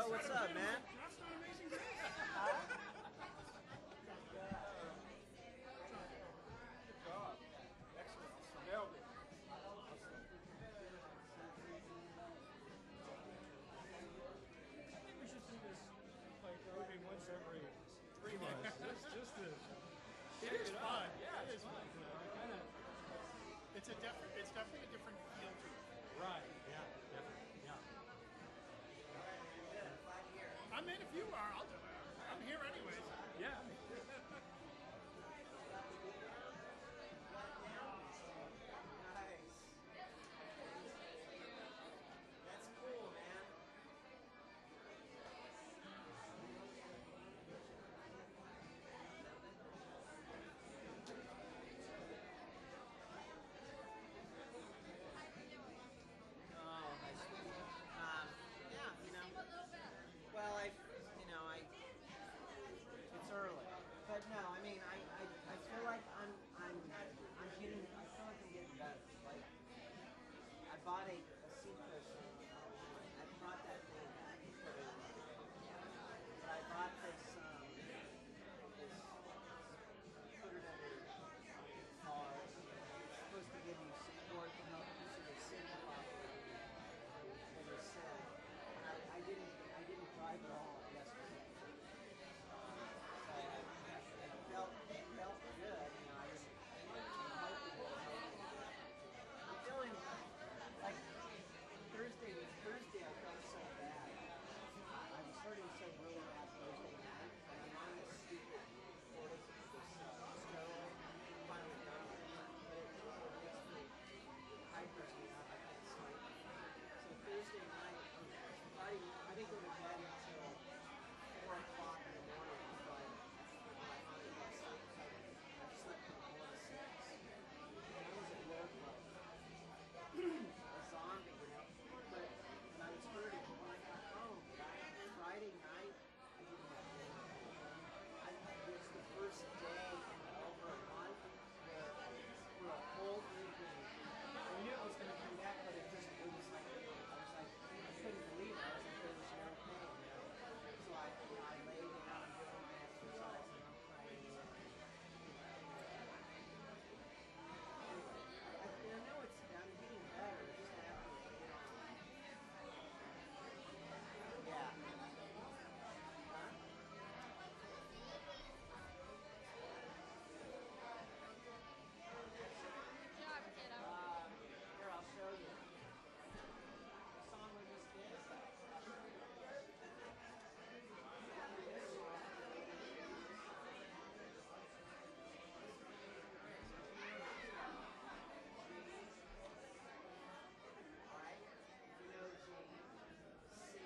Yo, what's up, man? Nailed it. I think we should do this like maybe once every 3 months. just to It is fun. Yeah, it is fun. Kind of it's definitely a different feel to it. right. Yeah, definitely. Yeah. I'm in if you are. I'll do it. I'm here anyways. Yeah. Nice. That's cool, man. Oh, nice. Yeah, well, it's early, but no, I mean, I feel like I'm getting, I feel like I'm getting better. Like, I bought a seat cushion. I brought that thing back and put it in. But I bought this, put it under cars. It's supposed to give you support to help you sort of sit properly when you sit. And I didn't drive at all yesterday. It felt good. I was hoping it would help me. I'm feeling like Thursday I felt so bad. I was starting to really bad Thursday night. I'm on this stupid steroid finally done. But it makes me hypers me up. I can't sleep. So Thursday night, I didn't go to bed until 4 o'clock in the morning. I slept from 4 to 6. And I was at work like a zombie, But and I was hurting. But when I got home, Friday night, I didn't have dinner. It was the first day in over a month where for a whole evening, I knew it was going to come back, but it was like, I couldn't believe it. I was like, there was no pain, So I lay down and did my exercise and I'm praying. I know I'm getting better. It's just happening. Yeah. Huh? Good job, kiddo. Here, I'll show you. The song we just did. Alright, you know G, C,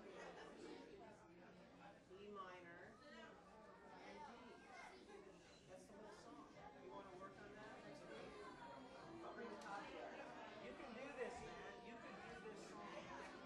E minor, and D. That's the whole song. You want to work on that? I'll bring the copy up. You can do this, man. You can do this song.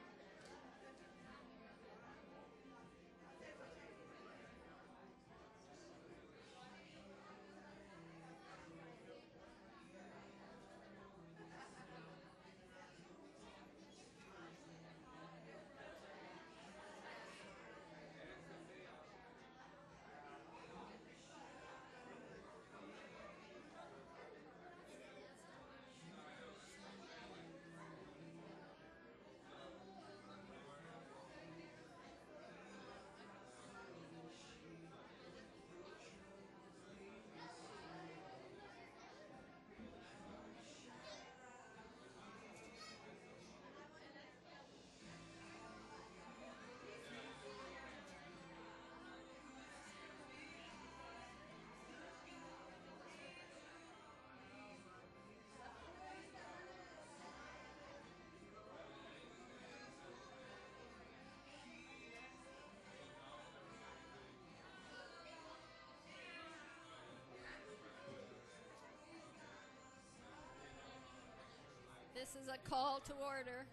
This is a call to order.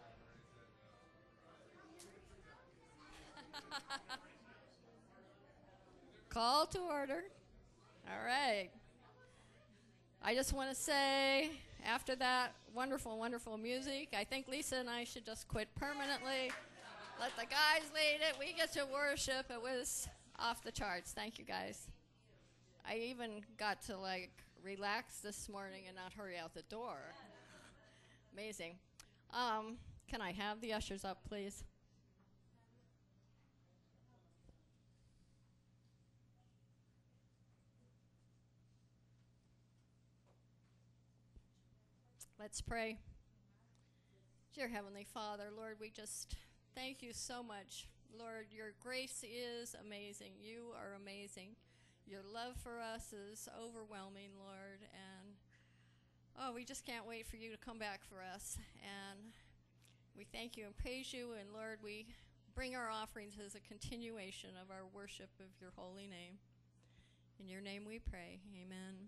Call to order. All right. I just want to say, after that wonderful, wonderful music, I think Lisa and I should just quit permanently. Let the guys lead it. We get to worship. It was off the charts. Thank you, guys. I even got to, like, relax this morning and not hurry out the door. Amazing. Can I have the ushers up, please? Let's pray. Dear Heavenly Father, Lord, we just thank you so much. Lord, your grace is amazing. You are amazing. Your love for us is overwhelming, Lord. And, we just can't wait for you to come back for us. And we thank you and praise you. And, Lord, we bring our offerings as a continuation of our worship of your holy name. In your name we pray. Amen.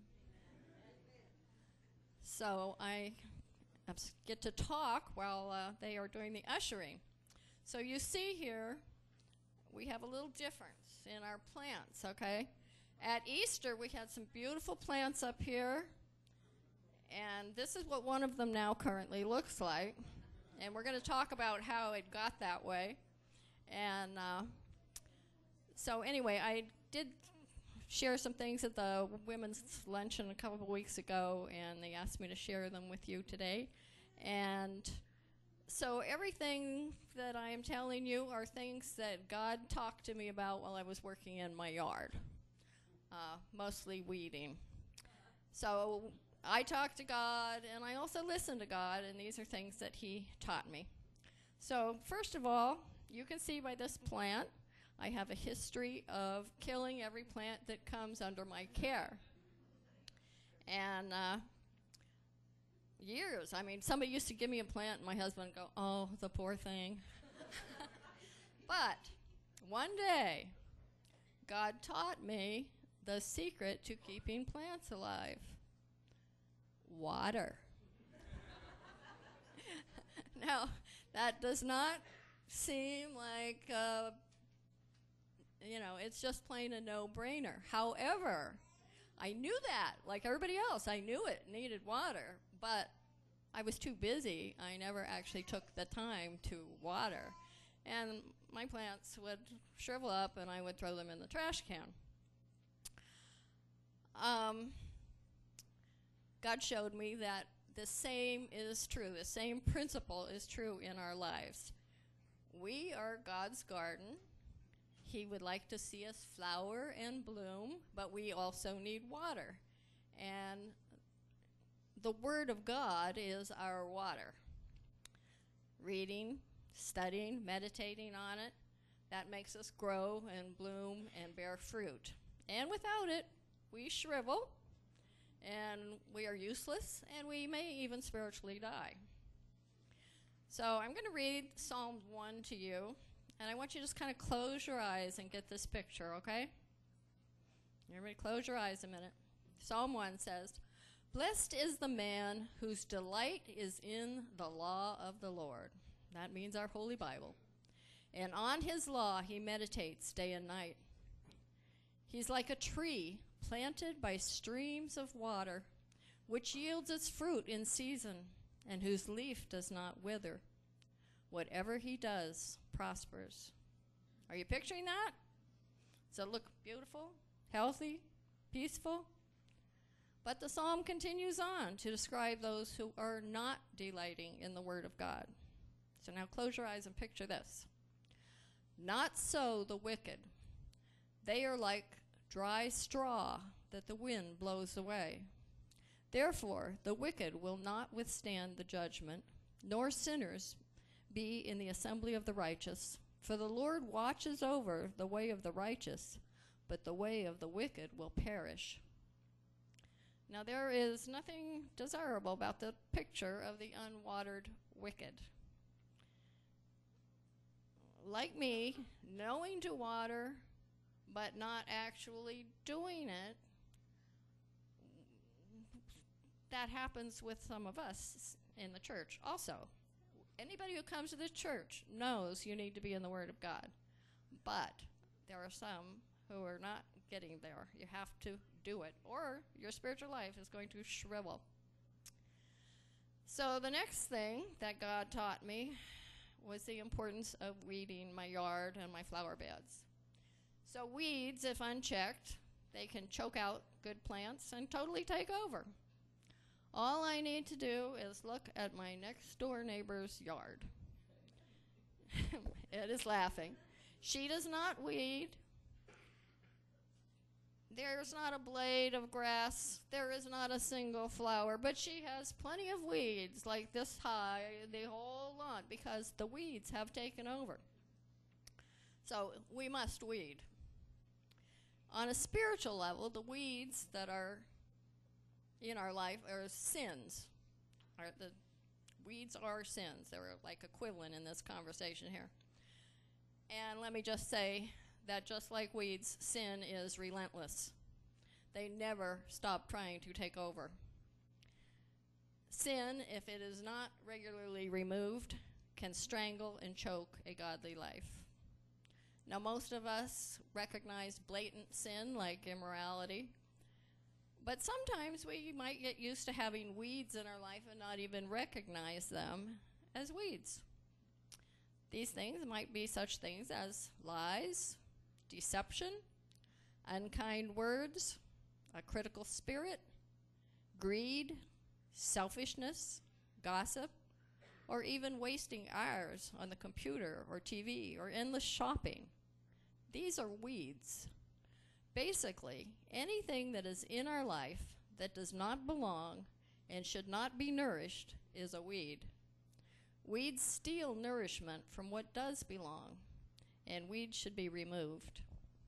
So I get to talk while they are doing the ushering. So you see here, we have a little difference in our plants, okay? At Easter, we had some beautiful plants up here, and this is what one of them now currently looks like. And we're going to talk about how it got that way. And so anyway, I did share some things at the women's luncheon a couple of weeks ago, and they asked me to share them with you today. And so everything that I am telling you are things that God talked to me about while I was working in my yard, mostly weeding. So I talked to God, and I also listened to God, and these are things that he taught me. So first of all, you can see by this plant, I have a history of killing every plant that comes under my care. And years, I mean, somebody used to give me a plant, and my husband would go, oh, the poor thing. But one day, God taught me the secret to keeping plants alive. Water. Now, that does not seem like it's just plain a no-brainer. However, I knew that, like everybody else. I knew it needed water, but I was too busy. I never actually took the time to water. And my plants would shrivel up, and I would throw them in the trash can. God showed me that the same is true. The same principle is true in our lives. We are God's garden. He would like to see us flower and bloom, but we also need water. And the Word of God is our water. Reading, studying, meditating on it, that makes us grow and bloom and bear fruit. And without it, we shrivel, and we are useless, and we may even spiritually die. So I'm going to read Psalm 1 to you. And I want you to just kind of close your eyes and get this picture, okay? Everybody close your eyes a minute. Psalm 1 says, "Blessed is the man whose delight is in the law of the Lord." That means our Holy Bible. "And on his law he meditates day and night. He's like a tree planted by streams of water, which yields its fruit in season, and whose leaf does not wither. Whatever he does prospers." Are you picturing that? Does it look beautiful, healthy, peaceful? But the psalm continues on to describe those who are not delighting in the word of God. So now close your eyes and picture this. "Not so the wicked. They are like dry straw that the wind blows away. Therefore the wicked will not withstand the judgment, nor sinners be in the assembly of the righteous. For the Lord watches over the way of the righteous, but the way of the wicked will perish." Now there is nothing desirable about the picture of the unwatered wicked. Like me, knowing to water, but not actually doing it, that happens with some of us in the church also. Anybody who comes to the church knows you need to be in the Word of God. But there are some who are not getting there. You have to do it, or your spiritual life is going to shrivel. So the next thing that God taught me was the importance of weeding my yard and my flower beds. So weeds, if unchecked, they can choke out good plants and totally take over. All I need to do is look at my next door neighbor's yard. Ed is laughing. She does not weed. There's not a blade of grass. There is not a single flower. But she has plenty of weeds, like this high, the whole lot, because the weeds have taken over. So we must weed. On a spiritual level, the weeds that are in our life are sins. The weeds are sins. They're like equivalent in this conversation here. And let me just say that just like weeds, sin is relentless. They never stop trying to take over. Sin, if it is not regularly removed, can strangle and choke a godly life. Now, most of us recognize blatant sin like immorality, but sometimes we might get used to having weeds in our life and not even recognize them as weeds. These things might be such things as lies, deception, unkind words, a critical spirit, greed, selfishness, gossip, or even wasting hours on the computer or TV or endless shopping. These are weeds. Basically, anything that is in our life that does not belong and should not be nourished is a weed. Weeds steal nourishment from what does belong, and weeds should be removed.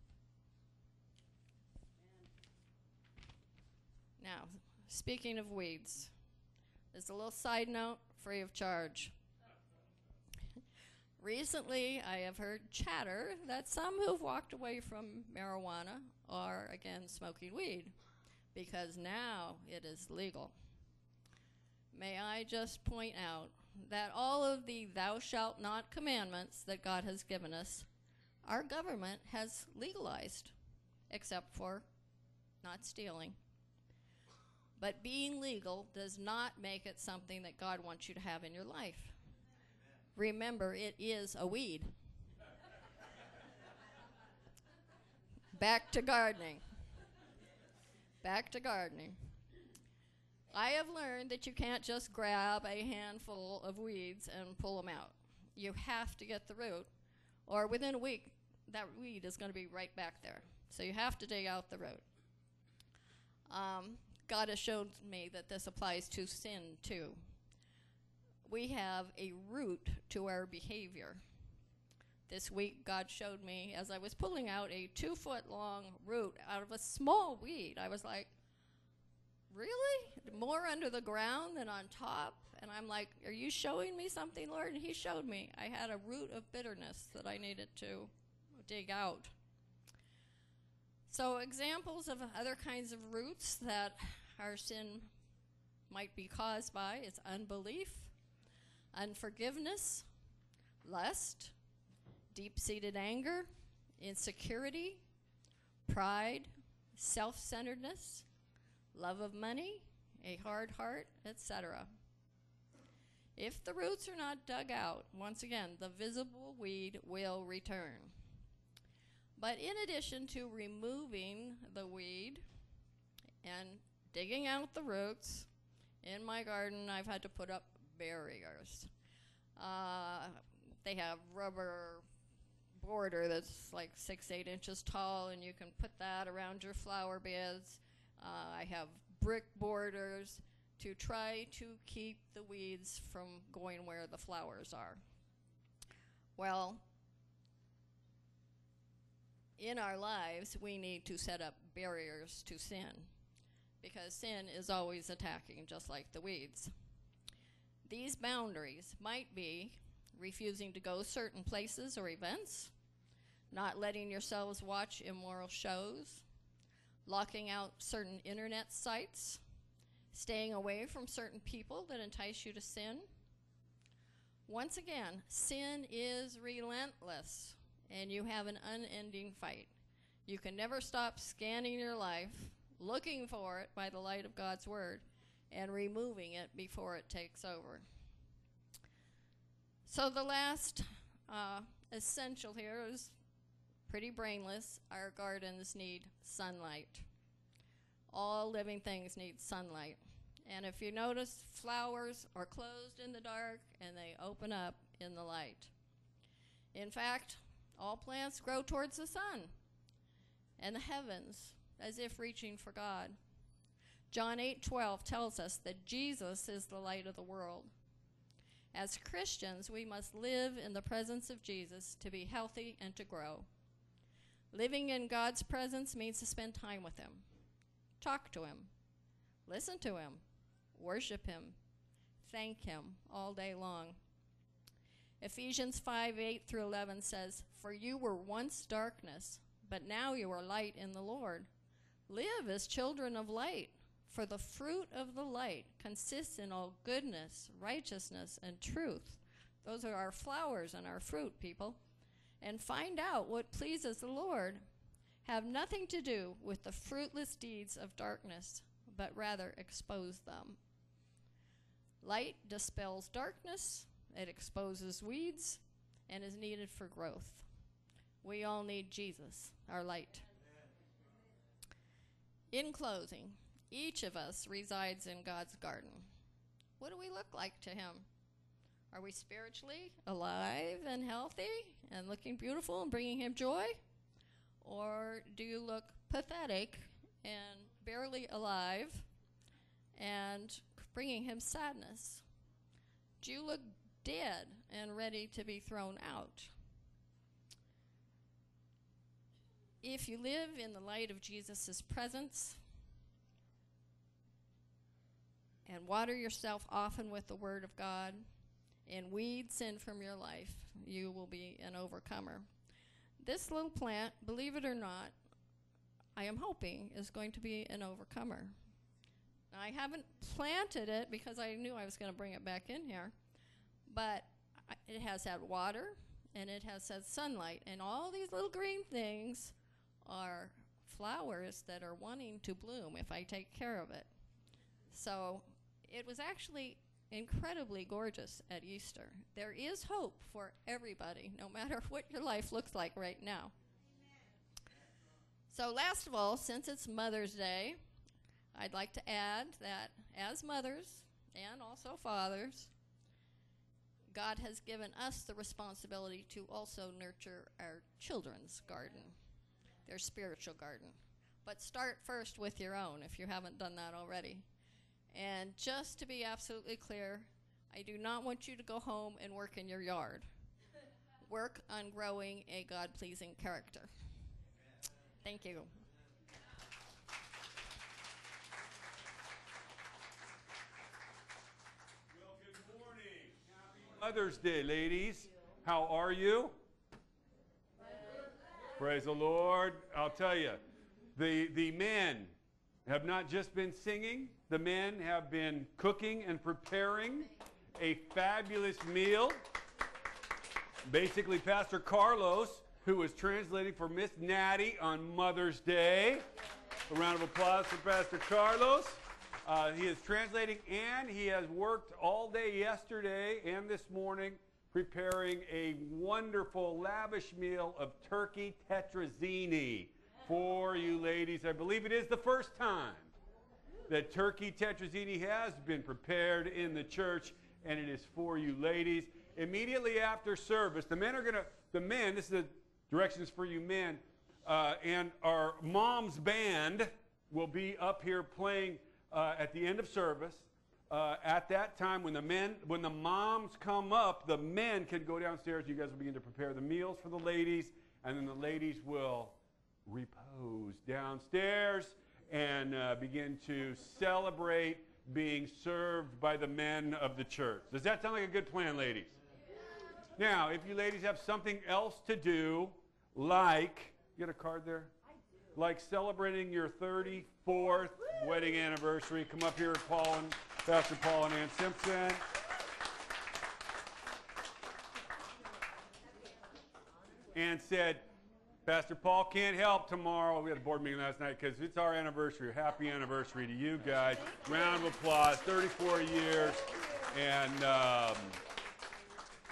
Now, speaking of weeds, there's a little side note free of charge. Recently, I have heard chatter that some who've walked away from marijuana are again smoking weed because now it is legal. May I just point out that all of the thou shalt not commandments that God has given us, our government has legalized, except for not stealing. But being legal does not make it something that God wants you to have in your life. Remember, it is a weed. Back to gardening. Back to gardening. I have learned that you can't just grab a handful of weeds and pull them out. You have to get the root, or within a week, that weed is going to be right back there. So you have to dig out the root. God has shown me that this applies to sin too. We have a root to our behavior. This week, God showed me, as I was pulling out a 2-foot-long root out of a small weed, I was like, really? More under the ground than on top? And I'm like, are you showing me something, Lord? And he showed me. I had a root of bitterness that I needed to dig out. So examples of other kinds of roots that our sin might be caused by is unbelief, unforgiveness, lust, deep-seated anger, insecurity, pride, self-centeredness, love of money, a hard heart, etc. If the roots are not dug out, once again, the visible weed will return. But in addition to removing the weed and digging out the roots, in my garden I've had to put up barriers. They have rubber border that's like 6-8 inches tall, and you can put that around your flower beds. I have brick borders to try to keep the weeds from going where the flowers are. Well, in our lives, we need to set up barriers to sin, because sin is always attacking, just like the weeds. These boundaries might be refusing to go certain places or events, not letting yourselves watch immoral shows, locking out certain internet sites, staying away from certain people that entice you to sin. Once again, sin is relentless, and you have an unending fight. You can never stop scanning your life, looking for it by the light of God's word, and removing it before it takes over. So the last essential here is pretty brainless. Our gardens need sunlight. All living things need sunlight. And if you notice, flowers are closed in the dark and they open up in the light. In fact, all plants grow towards the sun and the heavens, as if reaching for God. John 8:12 tells us that Jesus is the light of the world. As Christians, we must live in the presence of Jesus to be healthy and to grow. Living in God's presence means to spend time with him, talk to him, listen to him, worship him, thank him all day long. Ephesians 5:8-11 says, "For you were once darkness, but now you are light in the Lord. Live as children of light, for the fruit of the light consists in all goodness, righteousness, and truth." Those are our flowers and our fruit, people. "And find out what pleases the Lord. Have nothing to do with the fruitless deeds of darkness, but rather expose them." Light dispels darkness, it exposes weeds, and is needed for growth. We all need Jesus, our light. In closing, each of us resides in God's garden. What do we look like to him? Are we spiritually alive and healthy and looking beautiful and bringing him joy? Or do you look pathetic and barely alive and bringing him sadness? Do you look dead and ready to be thrown out? If you live in the light of Jesus' presence and water yourself often with the Word of God and weed sin from your life, you will be an overcomer. This little plant, believe it or not, I am hoping is going to be an overcomer. Now, I haven't planted it because I knew I was going to bring it back in here, but it has had water and it has had sunlight, and all these little green things are flowers that are wanting to bloom if I take care of it. So it was actually incredibly gorgeous at Easter. There is hope for everybody, no matter what your life looks like right now. So last of all, since it's Mother's Day, I'd like to add that as mothers and also fathers, God has given us the responsibility to also nurture our children's garden, their spiritual garden. But start first with your own if you haven't done that already. And just to be absolutely clear, I do not want you to go home and work in your yard. Work on growing a God-pleasing character. Thank you. Well, good morning. Happy Mother's Day, ladies. How are you? Praise the Lord. I'll tell you, the men have not just been singing. The men have been cooking and preparing a fabulous meal. Basically, Pastor Carlos, who was translating for Miss Natty on Mother's Day. A round of applause for Pastor Carlos. He is translating, and he has worked all day yesterday and this morning preparing a wonderful, lavish meal of turkey tetrazzini for you ladies. I believe it is the first time that turkey tetrazzini has been prepared in the church, and it is for you ladies. Immediately after service, the men, this is the directions for you men, and our mom's band will be up here playing at the end of service. At that time, when the moms come up, the men can go downstairs. You guys will begin to prepare the meals for the ladies, and then the ladies will repose downstairs and begin to celebrate being served by the men of the church. Does that sound like a good plan, ladies? Now, if you ladies have something else to do, like, you got a card there? Like celebrating your 34th wedding anniversary, come up here, Pastor Paul and Ann Simpson. And said, Pastor Paul can't help tomorrow. We had a board meeting last night because it's our anniversary. Happy anniversary to you guys. Round of applause, 34 years. And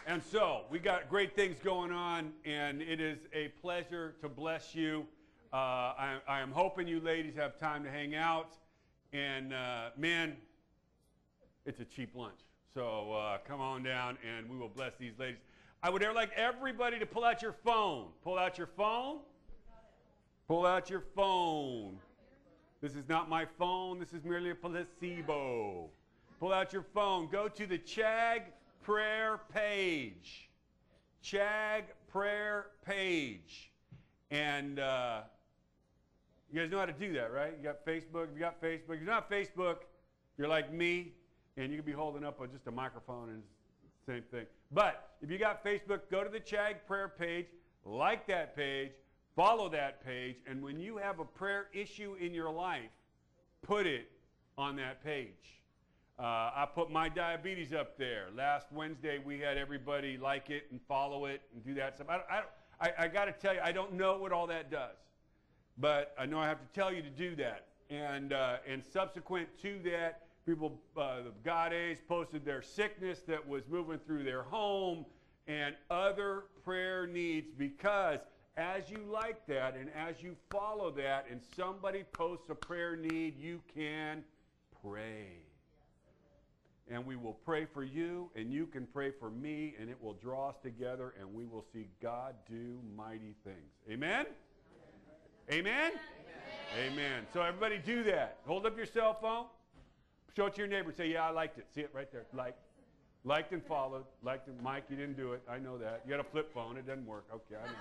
And so, we got great things going on, and it is a pleasure to bless you. I am hoping you ladies have time to hang out. And, man, it's a cheap lunch. So come on down, and we will bless these ladies. I would like everybody to pull out your phone. Pull out your phone. Pull out your phone. This is not my phone. This is merely a placebo. Pull out your phone. Go to the Chag prayer page. Chag prayer page. And you guys know how to do that, right? You got Facebook. If you got Facebook. If you're not Facebook, you're like me, and you can be holding up just a microphone and same thing. But if you got Facebook, go to the Chag prayer page, like that page, follow that page, and when you have a prayer issue in your life, put it on that page. I put my diabetes up there. Last Wednesday, we had everybody like it and follow it and do that stuff. I got to tell you, I don't know what all that does, but I know I have to tell you to do that. And subsequent to that, people, the Gades posted their sickness that was moving through their home and other prayer needs, because as you like that and as you follow that and somebody posts a prayer need, you can pray. And we will pray for you, and you can pray for me, and it will draw us together, and we will see God do mighty things. Amen? Amen? Amen. Amen. So everybody do that. Hold up your cell phone. Show it to your neighbor. Say, yeah, I liked it. See it right there. Liked and followed. Liked and Mike, you didn't do it. I know that. You got a flip phone. It doesn't work. Okay, I know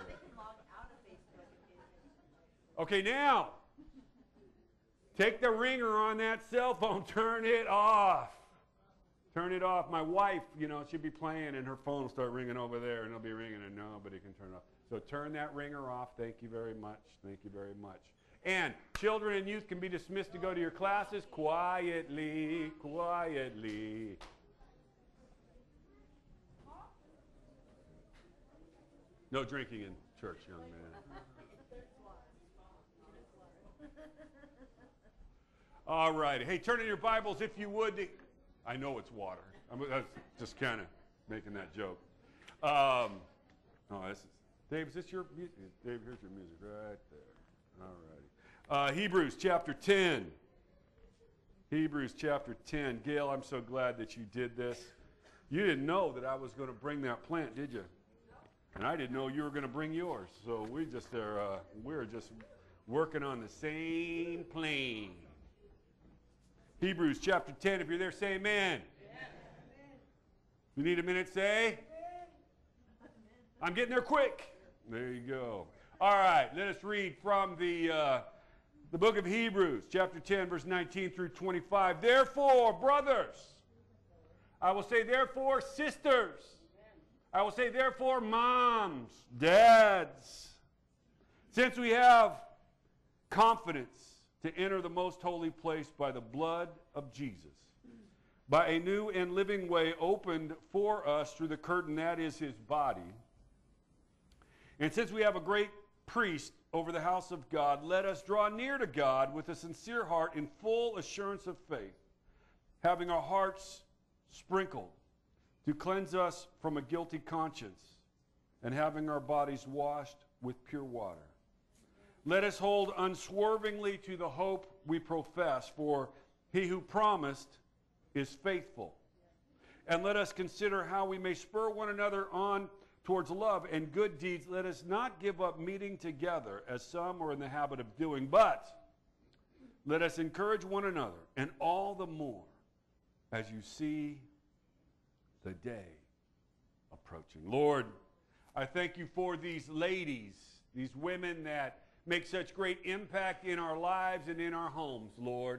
that. Okay, now, take the ringer on that cell phone. Turn it off. Turn it off. My wife, she'll be playing, and her phone will start ringing over there, and it'll be ringing, and nobody can turn it off. So turn that ringer off. Thank you very much. Thank you very much. And children and youth can be dismissed to go to your classes quietly, quietly. No drinking in church, young man. All right. Hey, turn in your Bibles, if you would. I know it's water. I'm just kind of making that joke. Dave, is this your music? Dave, here's your music right there. All righty. Hebrews chapter 10. Hebrews chapter 10. Gail, I'm so glad that you did this. You didn't know that I was going to bring that plant, did you? And I didn't know you were going to bring yours. So we're just working on the same plane. Hebrews chapter 10. If you're there, say amen. You need a minute, say? I'm getting there quick. There you go. All right, let us read from the book of Hebrews, chapter 10, verse 19 through 25. Therefore, brothers, I will say therefore, sisters, I will say therefore, moms, dads, since we have confidence to enter the most holy place by the blood of Jesus, by a new and living way opened for us through the curtain that is his body. And since we have a great priest over the house of God, let us draw near to God with a sincere heart in full assurance of faith, having our hearts sprinkled to cleanse us from a guilty conscience, and having our bodies washed with pure water. Let us hold unswervingly to the hope we profess, for he who promised is faithful. And let us consider how we may spur one another on towards love and good deeds. Let us not give up meeting together, as some are in the habit of doing, but let us encourage one another, and all the more as you see the day approaching. Lord, I thank you for these ladies, these women that make such great impact in our lives and in our homes, Lord.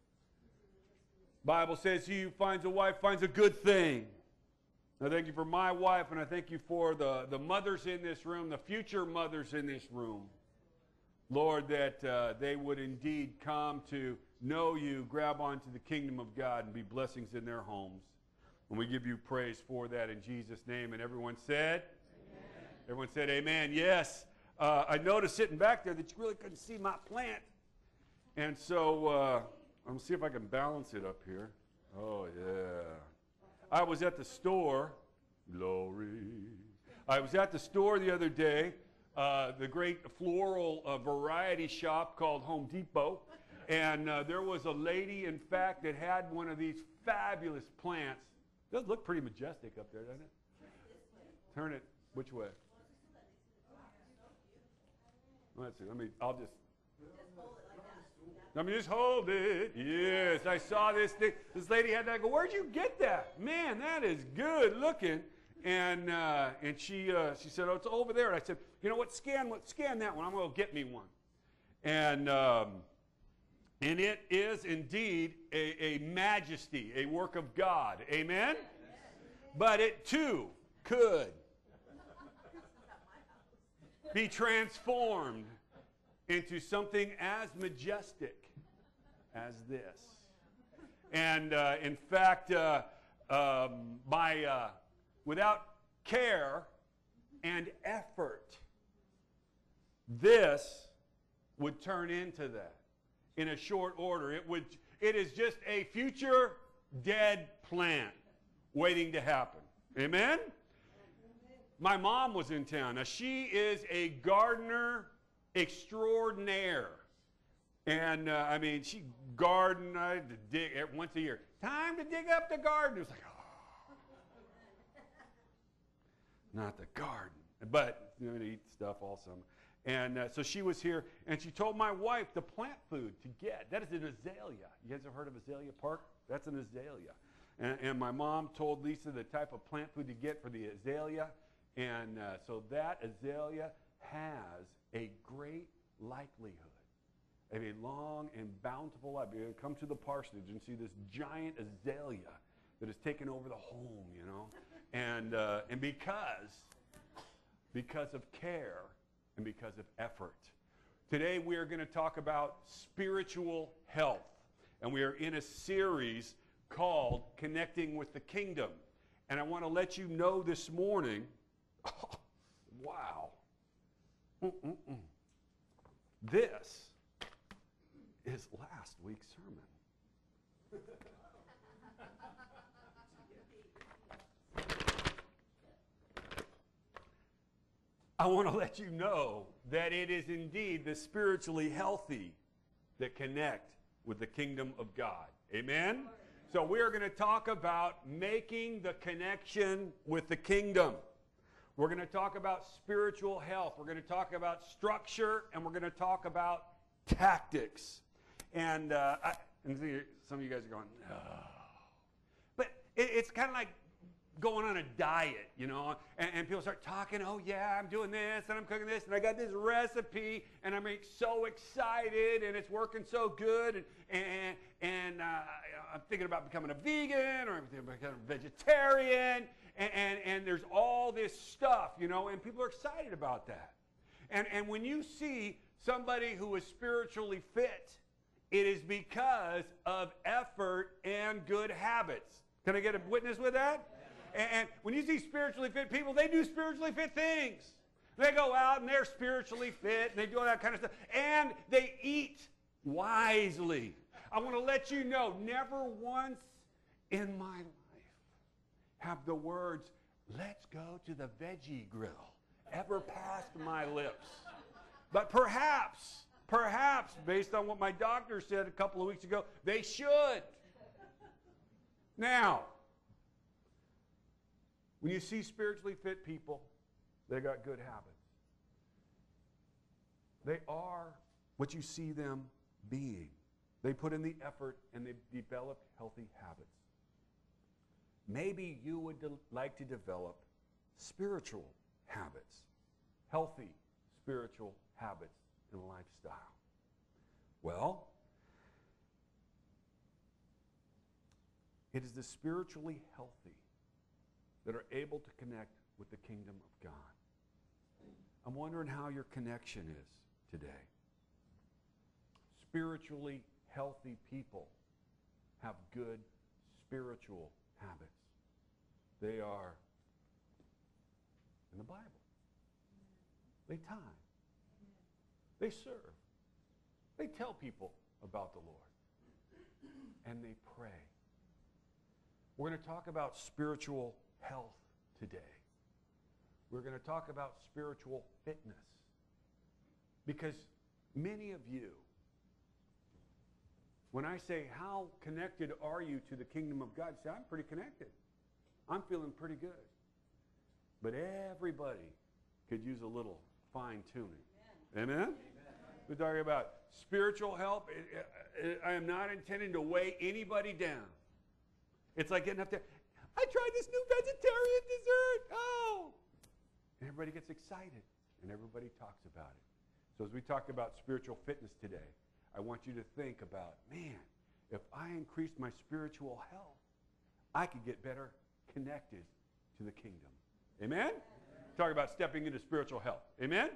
Bible says he who finds a wife finds a good thing. I thank you for my wife, and I thank you for the mothers in this room, the future mothers in this room. Lord, that they would indeed come to know you, grab onto the kingdom of God, and be blessings in their homes. And we give you praise for that in Jesus' name. And everyone said? Amen. Everyone said amen. Yes. I noticed sitting back there that you really couldn't see my plant. And so I'm going to see if I can balance it up here. Oh, yeah. I was at the store, Glory. I was at the store the other day, the great floral variety shop called Home Depot, and there was a lady, in fact, that had one of these fabulous plants. It does look pretty majestic up there, doesn't it? Turn it which way? Let's see. Let me just hold it. Yes, I saw this thing. This lady had that. I go, where'd you get that? Man, that is good looking. And she said, oh, it's over there. And I said, you know what? Scan that one. I'm going to get me one. And it is indeed a majesty, a work of God. Amen? But it too could be transformed into something as majestic as this. And in fact, without care and effort, this would turn into that in a short order. It is just a future dead plant waiting to happen. Amen? My mom was in town. Now, she is a gardener extraordinaire. And, she gardened, I had to dig once a year. Time to dig up the garden. It was like, oh. Not the garden. But, to eat stuff all summer. And so she was here, and she told my wife the plant food to get. That is an azalea. You guys have heard of Azalea Park? That's an azalea. And my mom told Lisa the type of plant food to get for the azalea. And so that azalea has a great likelihood of a long and bountiful life. You come to the parsonage and see this giant azalea that has taken over the home, And because of care and because of effort. Today we are going to talk about spiritual health. And we are in a series called Connecting with the Kingdom. And I want to let you know this morning, wow. This is last week's sermon. I want to let you know that it is indeed the spiritually healthy that connect with the kingdom of God. Amen? So we are going to talk about making the connection with the kingdom. We're going to talk about spiritual health. We're going to talk about structure, and we're going to talk about tactics. And some of you guys are going, no. But it's kind of like going on a diet, and people start talking, oh yeah, I'm doing this, and I'm cooking this, and I got this recipe, and I'm so excited, and it's working so good, and I'm thinking about becoming a vegan, or I'm thinking about becoming a vegetarian, and there's all this stuff, and people are excited about that. And when you see somebody who is spiritually fit, it is because of effort and good habits. Can I get a witness with that? And when you see spiritually fit people, they do spiritually fit things. They go out and they're spiritually fit, and they do all that kind of stuff. And they eat wisely. I want to let you know, never once in my life have the words, let's go to the veggie grill, ever passed my lips. But perhaps, based on what my doctor said a couple of weeks ago, they should. Now, when you see spiritually fit people, they got good habits. They are what you see them being. They put in the effort and they develop healthy habits. Maybe you would like to develop spiritual habits, healthy spiritual habits and lifestyle. Well, it is the spiritually healthy that are able to connect with the kingdom of God. I'm wondering how your connection is today. Spiritually healthy people have good spiritual habits. They are in the Bible. They tithe. They serve. They tell people about the Lord. And they pray. We're going to talk about spiritual health today. We're going to talk about spiritual fitness. Because many of you, when I say, how connected are you to the kingdom of God? Say, I'm pretty connected. I'm feeling pretty good. But everybody could use a little fine-tuning. Amen? Amen? We're talking about spiritual help. I am not intending to weigh anybody down. It's like getting up there, I tried this new vegetarian dessert. Oh! And everybody gets excited, and everybody talks about it. So as we talk about spiritual fitness today, I want you to think about, man, if I increased my spiritual health, I could get better connected to the kingdom. Amen? Amen. Talk about stepping into spiritual health. Amen? Amen?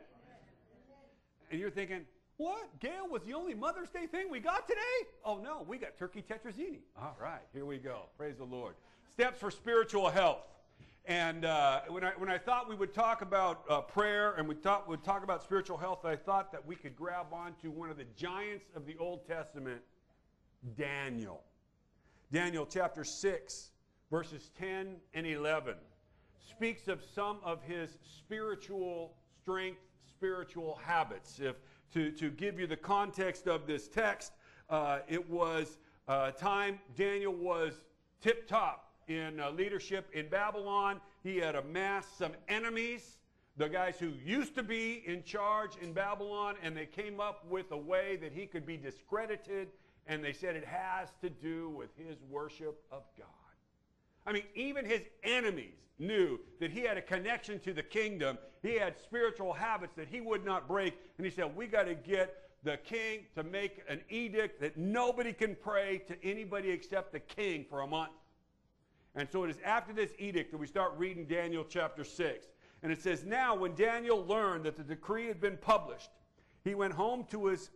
And you're thinking, what? Gail was the only Mother's Day thing we got today? Oh, no, we got turkey tetrazzini. All right, here we go. Praise the Lord. Steps for spiritual health. And when I thought we would talk about prayer and we'd talk about spiritual health, I thought that we could grab onto one of the giants of the Old Testament, Daniel. Daniel chapter 6, verses 10 and 11, speaks of some of his spiritual strength, spiritual habits. To give you the context of this text, it was time Daniel was tip-top in leadership in Babylon. He had amassed some enemies, the guys who used to be in charge in Babylon, and they came up with a way that he could be discredited, and they said it has to do with his worship of God. I mean, even his enemies knew that he had a connection to the kingdom. He had spiritual habits that he would not break, and he said, we got to get the king to make an edict that nobody can pray to anybody except the king for a month. And so it is after this edict that we start reading Daniel chapter 6. And it says, now when Daniel learned that the decree had been published, he went home to his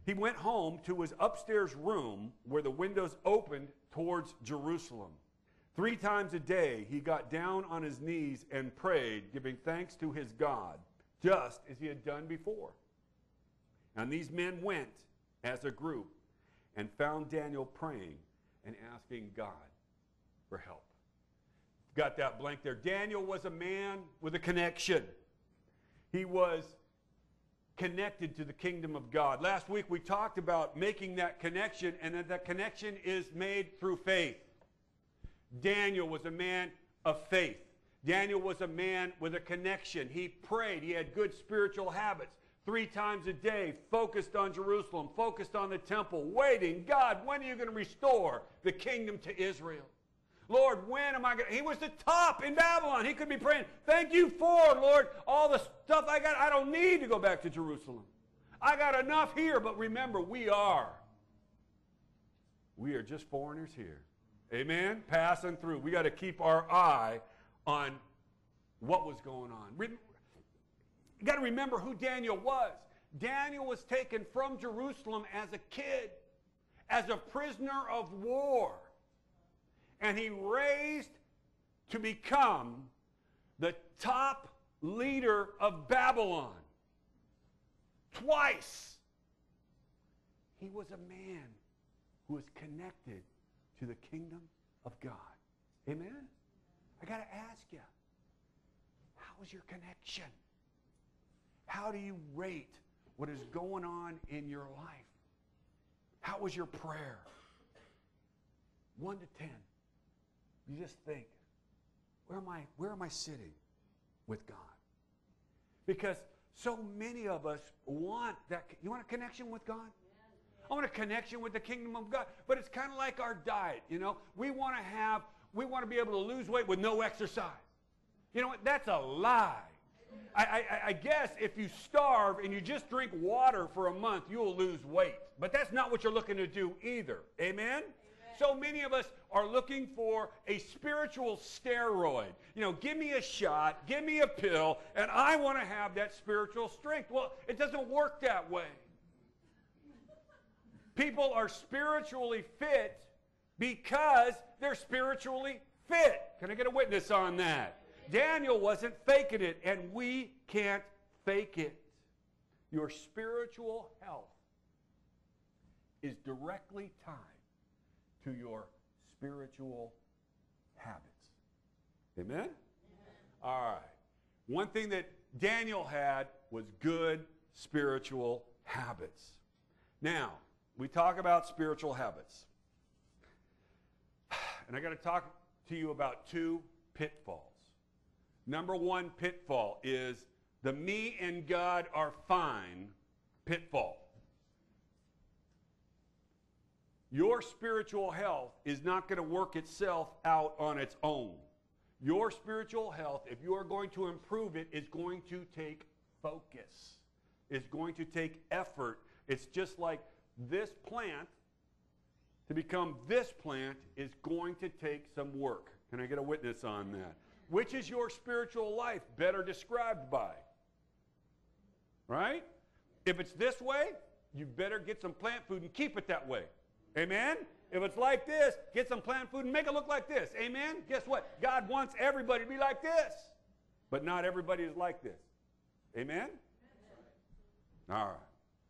upstairs room where the windows opened towards Jerusalem. 3 times a day he got down on his knees and prayed, giving thanks to his God, just as he had done before. And these men went as a group and found Daniel praying and asking God for help. Got that blank there. Daniel was a man with a connection. He was connected to the kingdom of God. Last week we talked about making that connection, and that connection is made through faith. Daniel was a man of faith. Daniel was a man with a connection. He prayed. He had good spiritual habits. 3 times a day, focused on Jerusalem, focused on the temple, waiting, God, when are you going to restore the kingdom to Israel? Lord, when am I going to... He was the top in Babylon. He could be praying, thank you for, Lord, all the stuff I got. I don't need to go back to Jerusalem. I got enough here, but remember, we are just foreigners here. Amen? Passing through. We got to keep our eye on what was going on. You got to remember who Daniel was. Daniel was taken from Jerusalem as a kid, as a prisoner of war. And he raised to become the top leader of Babylon. Twice. He was a man who was connected to the kingdom of God. Amen? I got to ask you, how is your connection? How do you rate what is going on in your life? How was your prayer? 1 to 10. You just think, where am I sitting with God? Because so many of us want that. You want a connection with God? I want a connection with the kingdom of God. But it's kind of like our diet, you know. We want to be able to lose weight with no exercise. You know what? That's a lie. I guess if you starve and you just drink water for a month, you'll lose weight. But that's not what you're looking to do either. Amen? So many of us are looking for a spiritual steroid. You know, give me a shot, give me a pill, and I want to have that spiritual strength. Well, it doesn't work that way. People are spiritually fit because they're spiritually fit. Can I get a witness on that? Daniel wasn't faking it, and we can't fake it. Your spiritual health is directly tied to your spiritual habits. Amen? All right. One thing that Daniel had was good spiritual habits. Now, we talk about spiritual habits. And I got to talk to you about two pitfalls. Number one pitfall is the me and God are fine pitfall. Your spiritual health is not going to work itself out on its own. Your spiritual health, if you are going to improve it, is going to take focus. It's going to take effort. It's just like this plant, to become this plant, is going to take some work. Can I get a witness on that? Which is your spiritual life better described by? Right? If it's this way, you better get some plant food and keep it that way. Amen? If it's like this, get some plant food and make it look like this. Amen? Guess what? God wants everybody to be like this. But not everybody is like this. Amen? All right.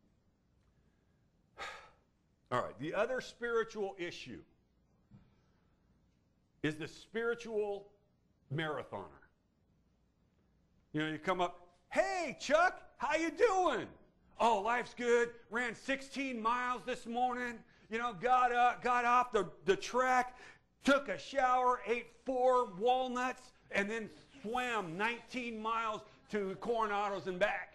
All right. The other spiritual issue is the spiritual marathoner. You know, you come up, hey, Chuck, how you doing? Oh, life's good. Ran 16 miles this morning. You know, got off the track, took a shower, ate 4 walnuts, and then swam 19 miles to Coronado's and back.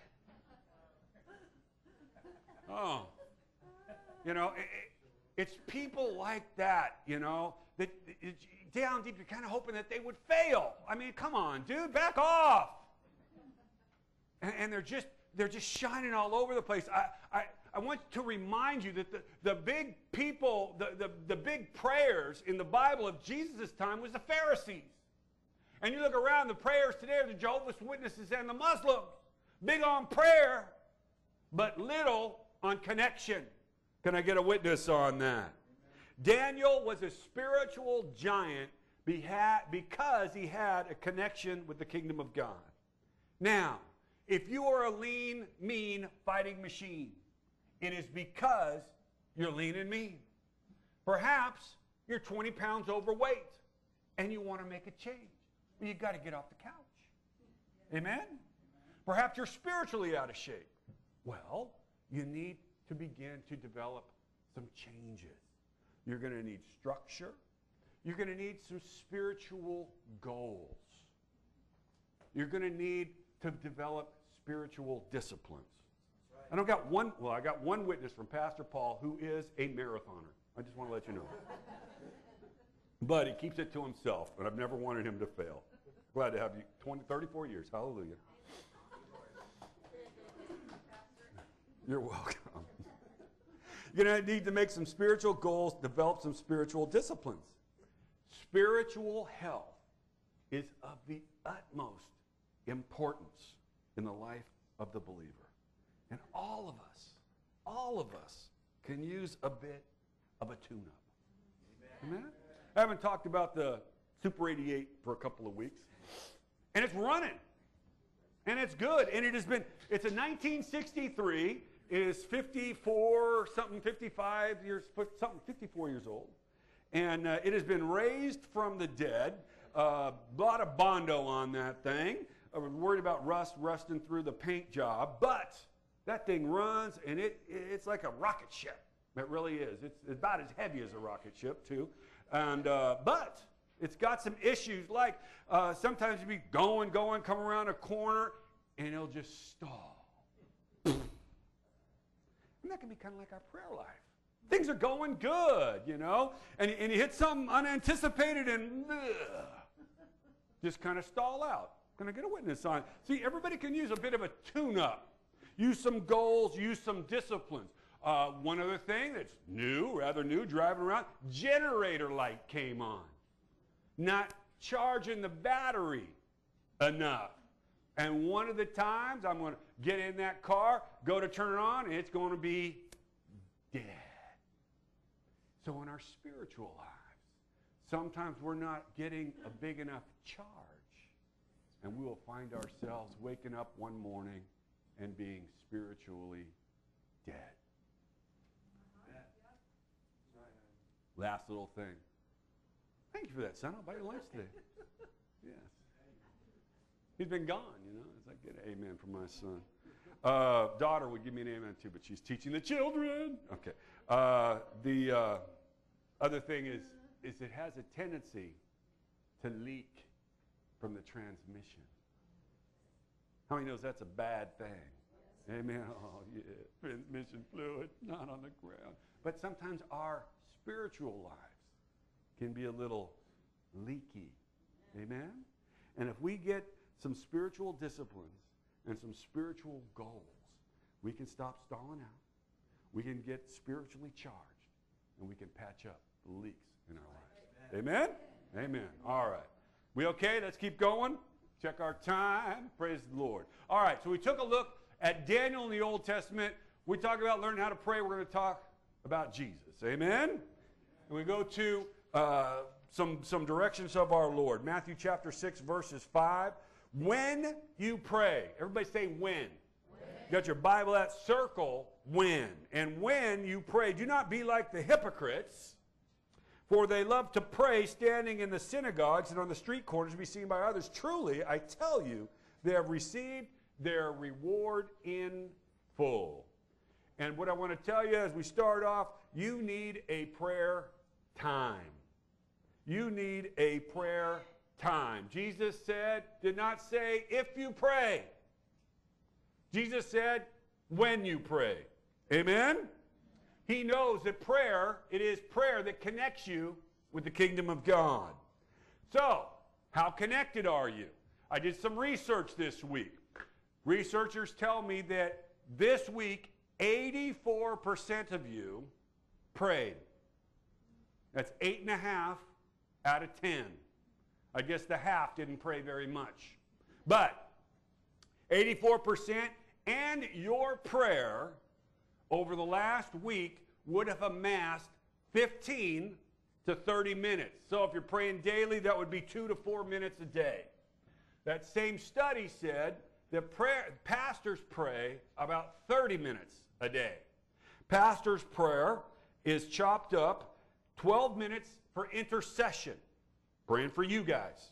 Oh. You know, it's people like that, you know, that down deep you're kind of hoping that they would fail. I mean, come on, dude, back off. And they're just shining all over the place. I want to remind you that the big people, the big prayers in the Bible of Jesus' time was the Pharisees. And you look around, the prayers today are the Jehovah's Witnesses and the Muslims. Big on prayer, but little on connection. Can I get a witness on that? Daniel was a spiritual giant because he had a connection with the kingdom of God. Now, if you are a lean, mean fighting machine, it is because you're lean and mean. Perhaps you're 20 pounds overweight and you want to make a change. Well, you've got to get off the couch. Amen? Perhaps you're spiritually out of shape. Well, you need to begin to develop some changes. You're going to need structure. You're going to need some spiritual goals. You're going to need to develop spiritual disciplines. And I got one witness from Pastor Paul who is a marathoner. I just want to let you know. But he keeps it to himself, and I've never wanted him to fail. Glad to have you. 34 years. Hallelujah. You're welcome. You're going to need to make some spiritual goals, develop some spiritual disciplines. Spiritual health is of the utmost importance in the life of the believer. And all of us can use a bit of a tune-up. Amen? I haven't talked about the Super 88 for a couple of weeks. And it's running. And it's good. And it's a 1963. It is 54 years old. And it has been raised from the dead. A lot of Bondo on that thing. I was worried about rusting through the paint job. But that thing runs, and it's like a rocket ship. It really is. It's about as heavy as a rocket ship, too. And but it's got some issues, like sometimes you be going, come around a corner, and it'll just stall. And that can be kind of like our prayer life. Things are going good, you know, and you hit something unanticipated and just kind of stall out. Can I get a witness on it? See, everybody can use a bit of a tune-up. Use some goals, use some disciplines. One other thing that's rather new, driving around, generator light came on. Not charging the battery enough. And one of the times I'm going to get in that car, go to turn it on, and it's going to be dead. So in our spiritual lives, sometimes we're not getting a big enough charge. And we will find ourselves waking up one morning and being spiritually dead. Last little thing. Thank you for that, son. I'll buy your lunch today. Yes. He's been gone, you know. It's like, get an amen from my son. Daughter would give me an amen too, but she's teaching the children. Okay. The other thing is it has a tendency to leak from the transmission. How many knows that's a bad thing? Amen. Oh, yeah. Transmission fluid, not on the ground. But sometimes our spiritual lives can be a little leaky. Amen? And if we get some spiritual disciplines and some spiritual goals, we can stop stalling out. We can get spiritually charged, and we can patch up the leaks in our lives. Amen? Amen. All right. We okay? Let's keep going. Check our time. Praise the Lord. All right, so we took a look at Daniel in the Old Testament. We talked about learning how to pray. We're going to talk about Jesus. Amen? And we go to some directions of our Lord. Matthew chapter 6, verses 5. When you pray. Everybody say when. You got your Bible at circle when. And when you pray, do not be like the hypocrites, for they love to pray standing in the synagogues and on the street corners to be seen by others. Truly, I tell you, they have received their reward in full. And what I want to tell you as we start off, you need a prayer time. You need a prayer time. Jesus did not say, if you pray. Jesus said, when you pray. Amen? He knows that prayer, it is prayer that connects you with the kingdom of God. So, how connected are you? I did some research this week. Researchers tell me that this week, 84% of you prayed. That's 8.5 out of 10. I guess the half didn't pray very much. But 84%, and your prayer over the last week would have amassed 15 to 30 minutes. So if you're praying daily, that would be 2 to 4 minutes a day. That same study said that pastors pray about 30 minutes a day. Pastor's prayer is chopped up 12 minutes for intercession, praying for you guys.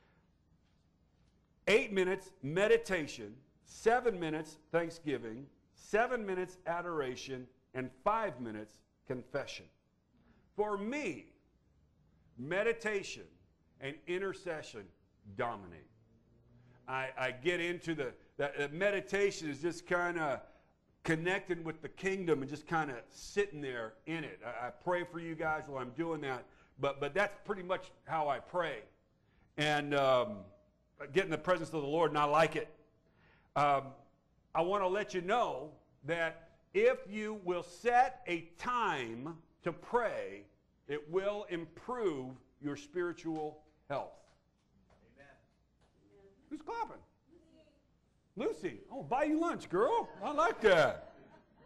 8 minutes meditation, 7 minutes thanksgiving, 7 minutes adoration, and 5 minutes confession. For me, meditation and intercession dominate. I get into that meditation is just kind of connecting with the kingdom and just kind of sitting there in it. I pray for you guys while I'm doing that, but that's pretty much how I pray. And get in the presence of the Lord, and I like it. I want to let you know that if you will set a time to pray, it will improve your spiritual health. Amen. Who's clapping? Lucy. Oh, buy you lunch, girl. I like that.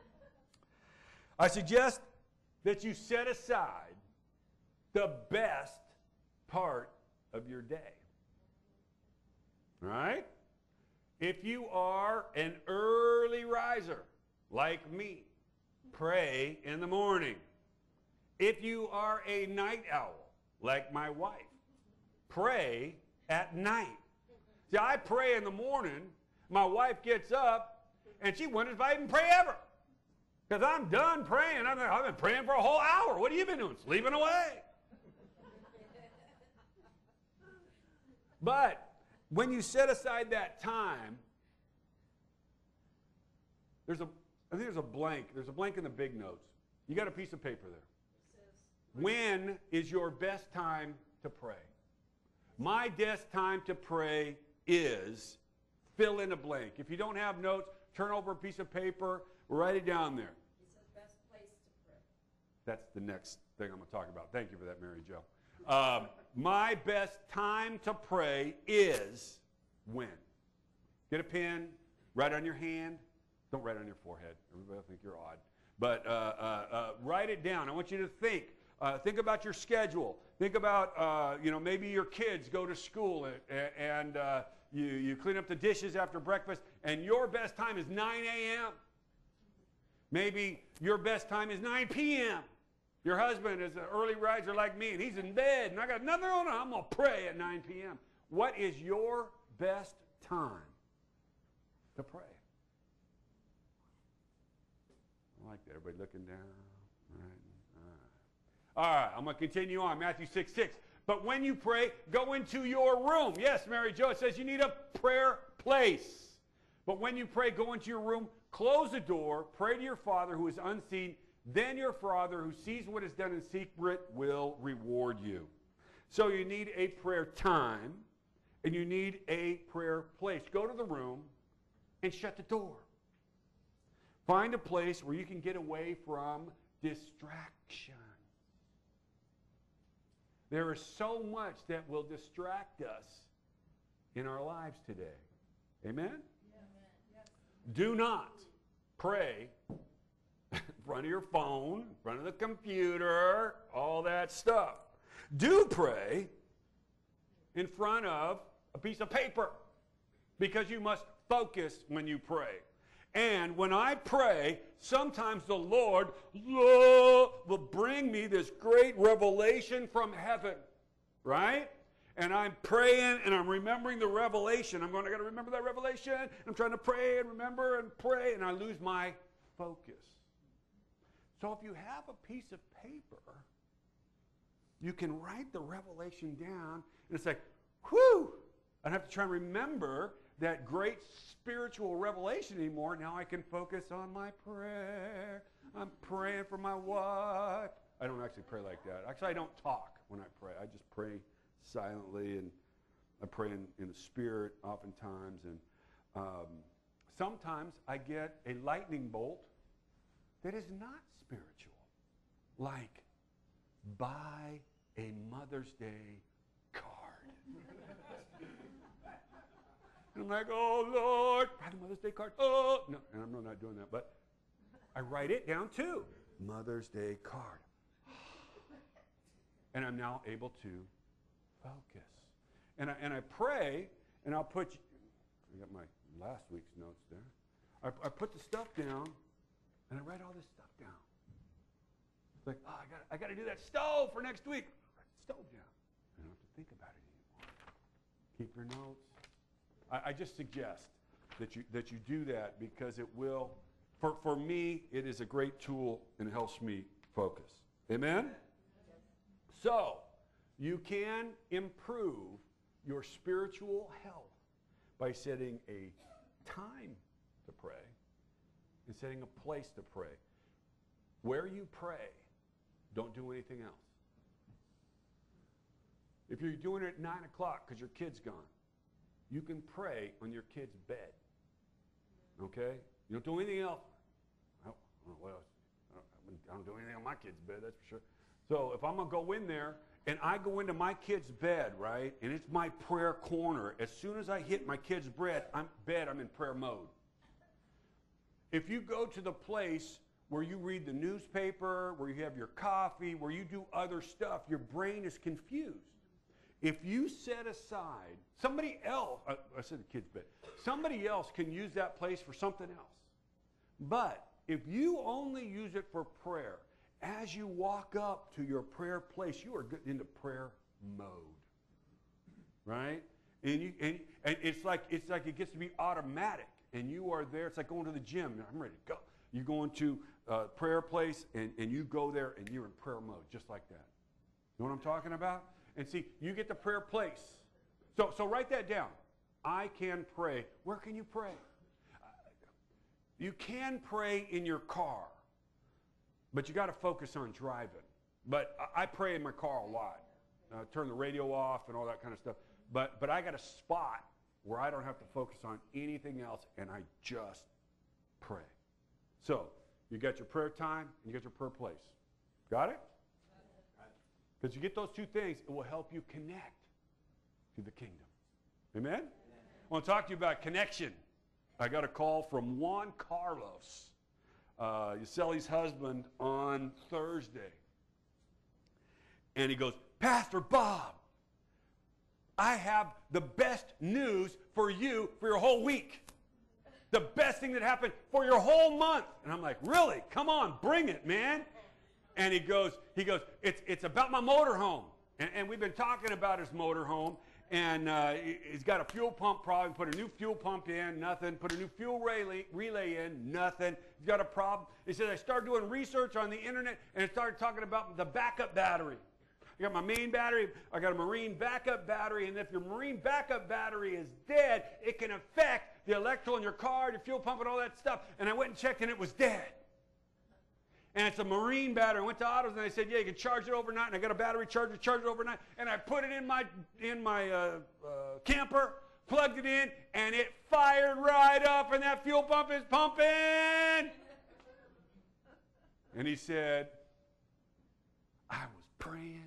I suggest that you set aside the best part of your day. All right? If you are an early riser, like me, pray in the morning. If you are a night owl, like my wife, pray at night. See, I pray in the morning. My wife gets up, and she wonders if I even pray ever. Because I'm done praying. I've been praying for a whole hour. What have you been doing? Sleeping away. But when you set aside that time, I think there's a blank. There's a blank in the big notes. You got a piece of paper there. When is your best time to pray? My best time to pray is fill in a blank. If you don't have notes, turn over a piece of paper, write it down there. He says best place to pray. That's the next thing I'm going to talk about. Thank you for that, Mary Jo. My best time to pray is when? Get a pen, write on your hand. Don't write on your forehead. Everybody will think you're odd. But write it down. I want you to think. Think about your schedule. Think about, maybe your kids go to school and you clean up the dishes after breakfast, and your best time is 9 a.m. Maybe your best time is 9 p.m. Your husband is an early riser like me, and he's in bed, and I got nothing on. I'm going to pray at 9 p.m. What is your best time to pray. I like that. Everybody looking down. All right, I'm going to continue on. Matthew 6:6. But when you pray, go into your room. Yes, Mary Jo, it says you need a prayer place. But when you pray, go into your room, close the door, pray to your Father who is unseen. Then your Father who sees what is done in secret will reward you. So you need a prayer time, and you need a prayer place. Go to the room and shut the door. Find a place where you can get away from distraction. There is so much that will distract us in our lives today. Amen? Do not pray in front of your phone, in front of the computer, all that stuff. Do pray in front of a piece of paper, because you must focus when you pray. And when I pray, sometimes the Lord will bring me this great revelation from heaven, right? And I'm praying and I'm remembering the revelation. I got to remember that revelation. I'm trying to pray and remember and pray, and I lose my focus. So if you have a piece of paper, you can write the revelation down, and it's like, whew! I don't have to try and remember that great spiritual revelation anymore. Now I can focus on my prayer. I'm praying for my wife. I don't actually pray like that. Actually, I don't talk when I pray. I just pray silently, and I pray in the Spirit oftentimes. And sometimes I get a lightning bolt that is not spiritual, like buy a Mother's Day card. And I'm like, oh, Lord, buy the Mother's Day card. Oh, no, and I'm not doing that, but I write it down too. Mother's Day card. And I'm now able to focus. And I pray, and I'll put, I got my last week's notes there. I put the stuff down, and I write all this stuff down. It's like, oh, I got to do that stove for next week. Write the stove down. I don't have to think about it anymore. Keep your notes. I just suggest that you do that, because it will, for me, it is a great tool and it helps me focus. Amen? So, you can improve your spiritual health by setting a time to pray and setting a place to pray. Where you pray, don't do anything else. If you're doing it at 9 o'clock because your kid's gone, you can pray on your kid's bed. Okay? You don't do anything else. I don't know what else. I don't do anything on my kid's bed, that's for sure. So if I'm going to go in there, and I go into my kid's bed, right, and it's my prayer corner, as soon as I hit my kid's bed, I'm in prayer mode. If you go to the place where you read the newspaper, where you have your coffee, where you do other stuff, your brain is confused. If you set aside somebody else, I said the kid's bed, somebody else can use that place for something else. But if you only use it for prayer, as you walk up to your prayer place, you are into prayer mode, right? And it's like it gets to be automatic, and you are there. It's like going to the gym. I'm ready to go. You go into prayer place, and you go there, and you're in prayer mode, just like that. You know what I'm talking about? And see, you get the prayer place. So write that down. I can pray. Where can you pray? You can pray in your car, but you got to focus on driving. But I pray in my car a lot. Turn the radio off and all that kind of stuff. But I got a spot where I don't have to focus on anything else, and I just pray. So you got your prayer time and you got your prayer place. Got it? Because you get those two things, it will help you connect to the kingdom. Amen? I want to talk to you about connection. I got a call from Juan Carlos, Yuseli's husband, on Thursday. And he goes, Pastor Bob, I have the best news for you for your whole week. The best thing that happened for your whole month. And I'm like, really? Come on, bring it, man. And he goes, it's about my motorhome. And we've been talking about his motorhome. and he's got a fuel pump problem. Put a new fuel pump in, nothing. Put a new fuel relay in, nothing. He's got a problem. He said, I started doing research on the internet, and it started talking about the backup battery. I got my main battery, I got a marine backup battery, and if your marine backup battery is dead, it can affect the electrical in your car, your fuel pump, and all that stuff. And I went and checked, and it was dead. And it's a marine battery. I went to Autos, and they said, yeah, you can charge it overnight. And I got a battery charger, charge it overnight. And I put it in my camper, plugged it in, and it fired right up, and that fuel pump is pumping. And he said, I was praying.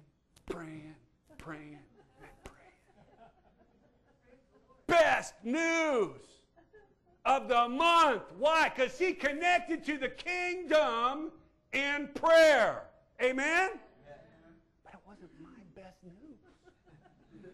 Best news of the month. Why? Because he connected to the kingdom in prayer. Amen? But it wasn't my best news.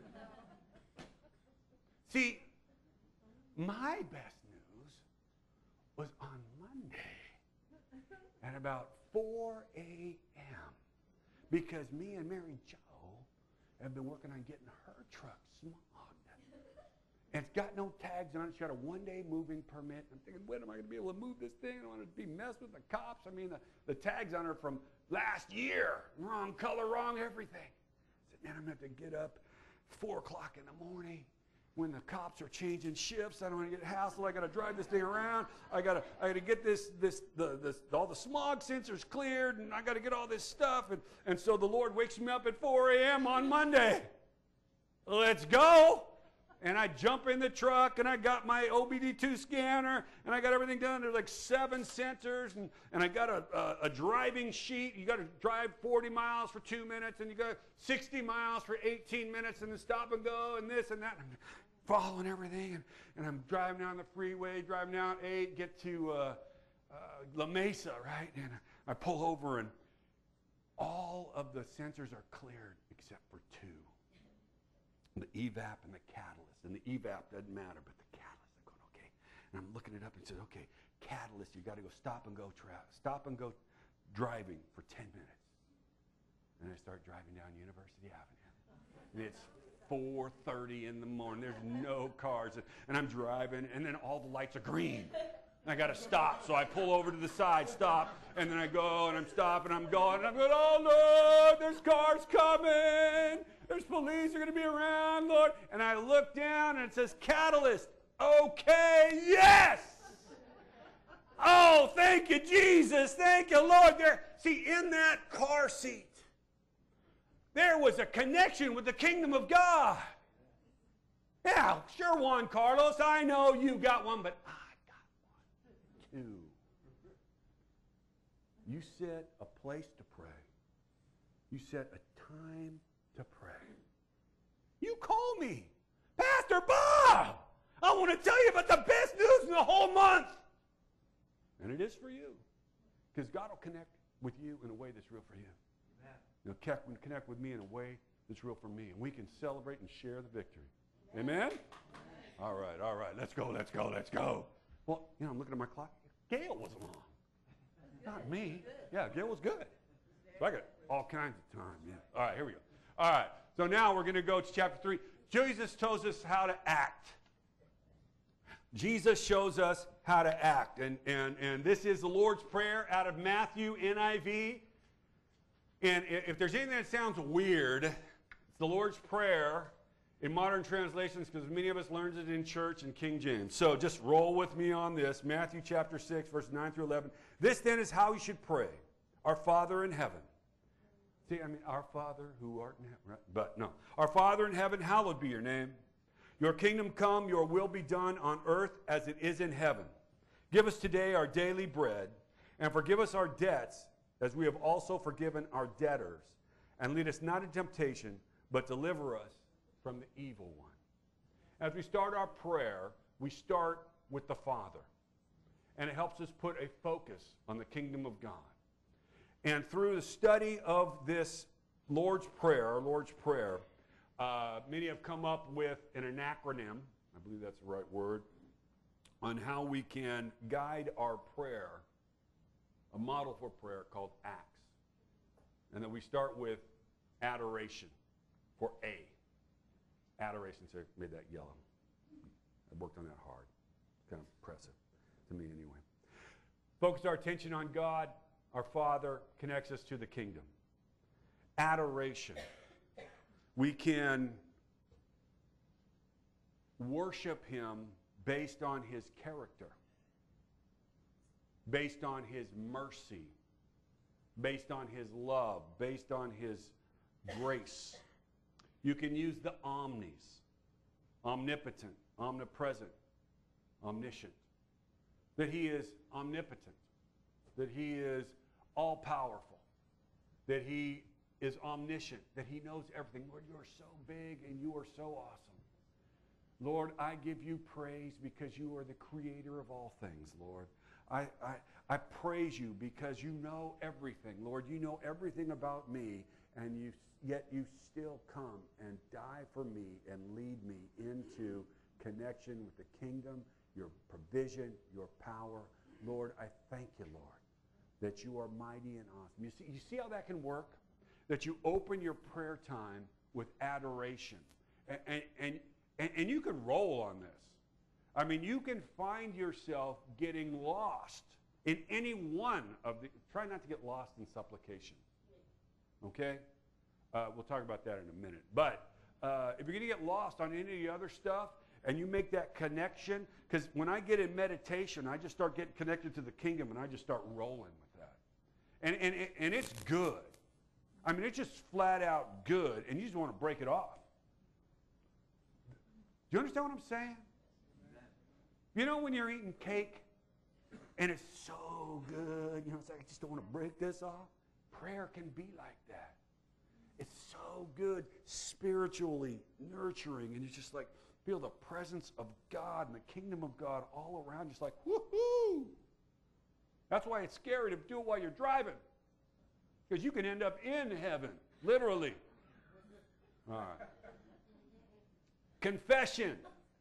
See, my best news was on Monday at about 4 a.m. because me and Mary Jo have been working on getting her truck smogged. And it's got no tags on it. It's got a one-day moving permit. I'm thinking, when am I going to be able to move this thing? I don't want to be messed with the cops. I mean, the tags on her from last year. Wrong color, wrong everything. I said, man, I'm going to have to get up 4 o'clock in the morning when the cops are changing shifts. I don't want to get hassled. I got to drive this thing around. I got to get all the smog sensors cleared, and I got to get all this stuff. And so the Lord wakes me up at 4 a.m. on Monday. Let's go. And I jump in the truck, and I got my OBD2 scanner, and I got everything done. There's like 7 sensors, and I got a driving sheet. You got to drive 40 miles for 2 minutes, and you got 60 miles for 18 minutes, and then stop and go, and this and that. I'm following everything, and I'm driving down the freeway, driving down 8, get to La Mesa, right? And I pull over, and all of the sensors are cleared except for 2. The evap and the catalyst. And the evap doesn't matter, but the catalyst, I'm going, okay. And I'm looking it up and said, okay, catalyst, you got to go stop and go driving for 10 minutes. And I start driving down University Avenue. And it's 4:30 in the morning. There's no cars. And I'm driving, and then all the lights are green. And I got to stop. So I pull over to the side, stop, and then I go, and I'm stopping, I'm going, and I'm going, oh, Lord, there's cars coming. There's police are going to be around, Lord. And I look down, and it says catalyst. Okay, yes. Oh, thank you, Jesus. Thank you, Lord. See, in that car seat, there was a connection with the kingdom of God. Yeah, sure, Juan Carlos, I know you got one, but I got one too. You set a place to pray. You set a time to pray. You call me, Pastor Bob. I want to tell you about the best news in the whole month. And it is for you. Because God will connect with you in a way that's real for you. He'll connect with me in a way that's real for me. And we can celebrate and share the victory. Amen? All right. Let's go. Well, I'm looking at my clock. Gail was along. Not me. Yeah, Gail was good. So I got all kinds of time. Yeah. All right, here we go. All right, so now we're going to go to chapter 3. Jesus tells us how to act. Jesus shows us how to act. And this is the Lord's Prayer out of Matthew, NIV. And if there's anything that sounds weird, it's the Lord's Prayer in modern translations, because many of us learned it in church in King James. So just roll with me on this. Matthew chapter 6, verse 9 through 11. This then is how you should pray. Our Father in heaven. See, our Father who art in heaven, right? But no. Our Father in heaven, hallowed be your name. Your kingdom come, your will be done on earth as it is in heaven. Give us today our daily bread, and forgive us our debts, as we have also forgiven our debtors. And lead us not into temptation, but deliver us from the evil one. As we start our prayer, we start with the Father. And it helps us put a focus on the kingdom of God. And through the study of this Lord's Prayer, many have come up with an acronym, I believe that's the right word, on how we can guide our prayer, a model for prayer called ACTS. And then we start with adoration for A. Adoration made that yellow. I worked on that hard. Kind of impressive to me anyway. Focus our attention on God, our Father, connects us to the kingdom. Adoration. We can worship him based on his character, based on his mercy, based on his love, based on his grace. You can use the omnis, omnipotent, omnipresent, omniscient. That he is omnipotent, that he is all-powerful, that he is omniscient, that he knows everything. Lord, you are so big and you are so awesome. Lord, I give you praise because you are the creator of all things, Lord. I praise you because you know everything. Lord, you know everything about me, and yet you still come and die for me and lead me into connection with the kingdom, your provision, your power. Lord, I thank you, Lord, that you are mighty and awesome. You see how that can work? That you open your prayer time with adoration. And you can roll on this. I mean, you can find yourself getting lost in any one of the... Try not to get lost in supplication. Okay? We'll talk about that in a minute. But if you're going to get lost on any of the other stuff, and you make that connection, because when I get in meditation, I just start getting connected to the kingdom, and I just start rolling with that. And it's good. I mean, it's just flat out good, and you just want to break it off. Do you understand what I'm saying? You know when you're eating cake, and it's so good, you know, it's like, I just don't want to break this off? Prayer can be like that. It's so good, spiritually nurturing, and you just like feel the presence of God and the kingdom of God all around, just like, woohoo! That's why it's scary to do it while you're driving, because you can end up in heaven, literally. All right. Confession.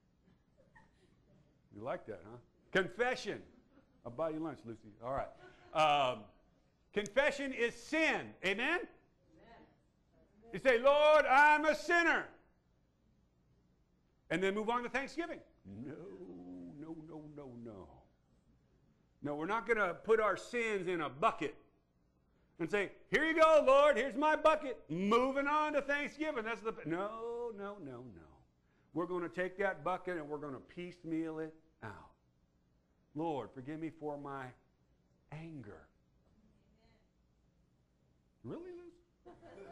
You like that, huh? Confession. I'll buy you lunch, Lucy. All right. Confession is sin. Amen? You say, Lord, I'm a sinner. And then move on to Thanksgiving. No. No, we're not going to put our sins in a bucket and say, here you go, Lord, here's my bucket. Moving on to Thanksgiving. That's the... No. We're going to take that bucket and we're going to piecemeal it out. Lord, forgive me for my anger. Really, Liz?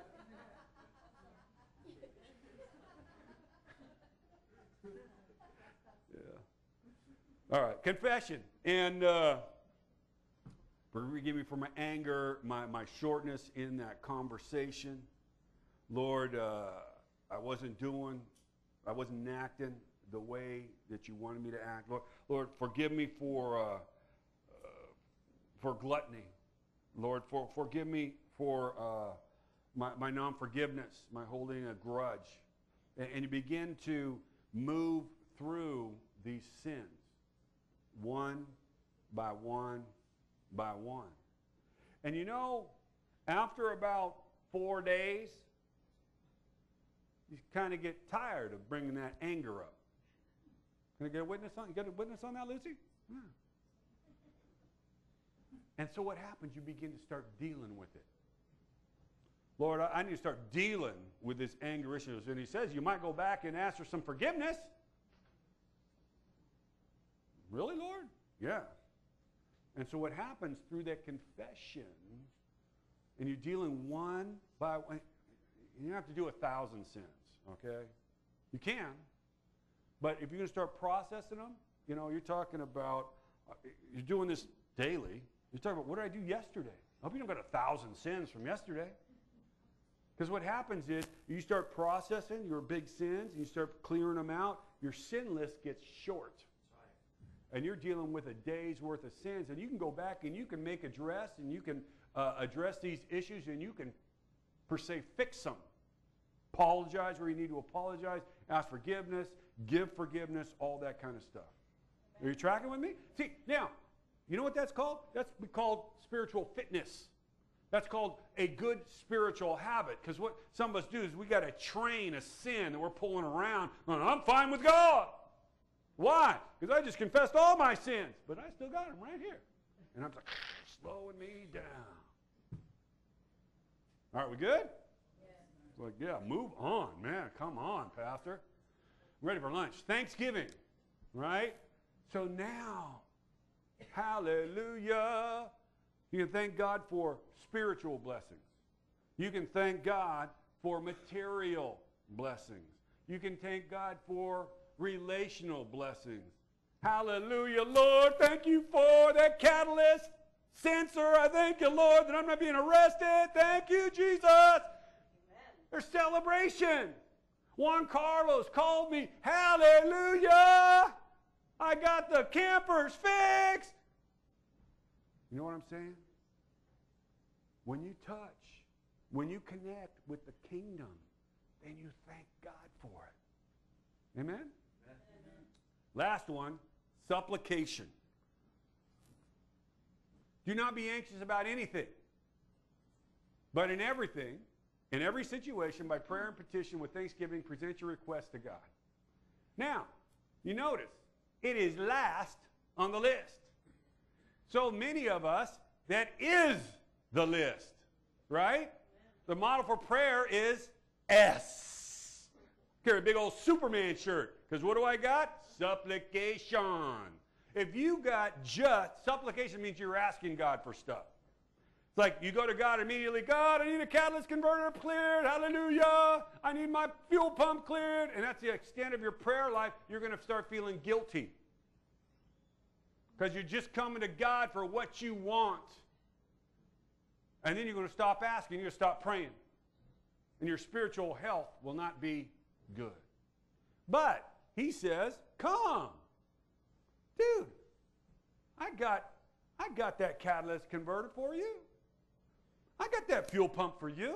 Yeah. All right, confession. And forgive me for my anger, my shortness in that conversation. Lord, I wasn't acting the way that you wanted me to act. Lord, forgive me for gluttony. Lord, forgive me for my non-forgiveness, my holding a grudge. And you begin to move through these sins, one by one by one. And you know, after about 4 days, you kind of get tired of bringing that anger up. Can I get a witness on? You got a witness on that, Lucy? Yeah. And so what happens? You begin to start dealing with it. Lord, I need to start dealing with this anger issues. And he says, you might go back and ask for some forgiveness. Really, Lord? Yeah. And so what happens through that confession, and you're dealing one by one, you don't have to do 1,000 sins, okay? You can. But if you're going to start processing them, you know, you're talking about, you're doing this daily. You're talking about, what did I do yesterday? I hope you don't got 1,000 sins from yesterday. Because what happens is, you start processing your big sins, and you start clearing them out, your sin list gets short. And you're dealing with a day's worth of sins, and you can go back and you can make address, and you can address these issues, and you can, per se, fix them. Apologize where you need to apologize, ask forgiveness, give forgiveness, all that kind of stuff. Are you tracking with me? See, now, you know what that's called? That's called spiritual fitness. That's called a good spiritual habit. Because what some of us do is we got to train a sin that we're pulling around. I'm fine with God. Why? Because I just confessed all my sins. But I still got them right here. And I'm like, slowing me down. All right, we good? Yeah. Like, yeah, move on, man. Come on, Pastor. I'm ready for lunch. Thanksgiving, right? So now, hallelujah. You can thank God for spiritual blessings. You can thank God for material blessings. You can thank God for relational blessings. Hallelujah, Lord. Thank you for that catalyst sensor. I thank you, Lord, that I'm not being arrested. Thank you, Jesus. Amen. There's celebration. Juan Carlos called me. Hallelujah. I got the campers fixed. You know what I'm saying? When you touch, when you connect with the kingdom, then you thank God for it. Amen? Amen. Last one, supplication. Do not be anxious about anything, but in everything, in every situation, by prayer and petition with thanksgiving, present your request to God. Now, you notice, it is last on the list. So many of us, that is the list, right? The model for prayer is S. Carry a big old Superman shirt, because what do I got? Supplication. If you got just, supplication means you're asking God for stuff. It's like you go to God immediately, God, I need a catalyst converter cleared, hallelujah. I need my fuel pump cleared. And that's the extent of your prayer life. You're going to start feeling guilty. Because you're just coming to God for what you want. And then you're going to stop asking, you're going to stop praying. And your spiritual health will not be good. But he says, come. Dude, I got that catalyst converter for you. I got that fuel pump for you.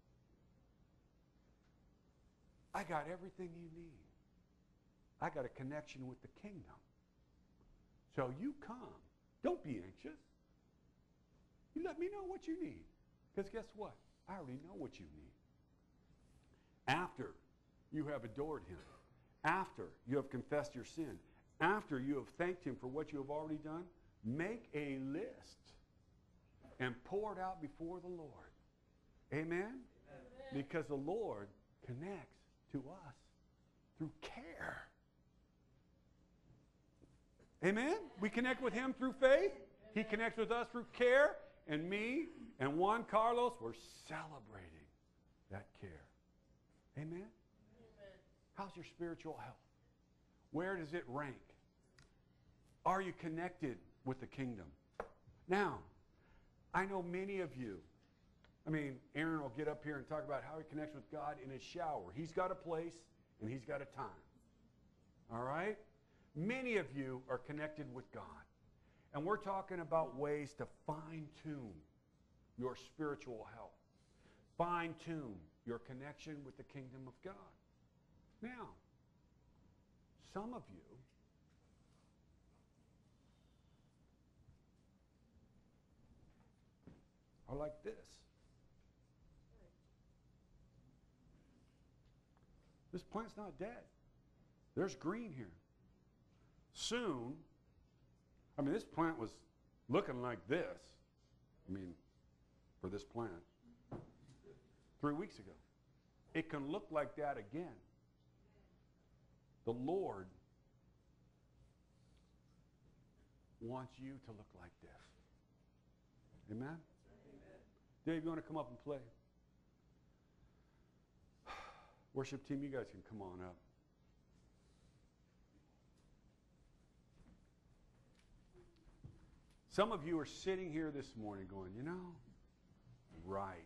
I got everything you need. I got a connection with the kingdom. So you come. Don't be anxious. You let me know what you need. Because guess what? I already know what you need. After you have adored him, after you have confessed your sin, after you have thanked him for what you have already done, make a list and pour it out before the Lord. Amen? Amen. Because the Lord connects to us through care. Amen? We connect with him through faith. He connects with us through care. And me and Juan Carlos, we're celebrating that care. Amen? Amen? How's your spiritual health? Where does it rank? Are you connected with the kingdom? Now, I know many of you, Aaron will get up here and talk about how he connects with God in his shower. He's got a place and he's got a time. All right? Many of you are connected with God. And we're talking about ways to fine-tune your spiritual health. Fine-tune your connection with the kingdom of God. Now, some of you are like this. This plant's not dead. There's green here. Soon, this plant was looking like this, for this plant, 3 weeks ago. It can look like that again. The Lord wants you to look like this. Amen? Amen. Dave, you want to come up and play? Worship team, you guys can come on up. Some of you are sitting here this morning going, right.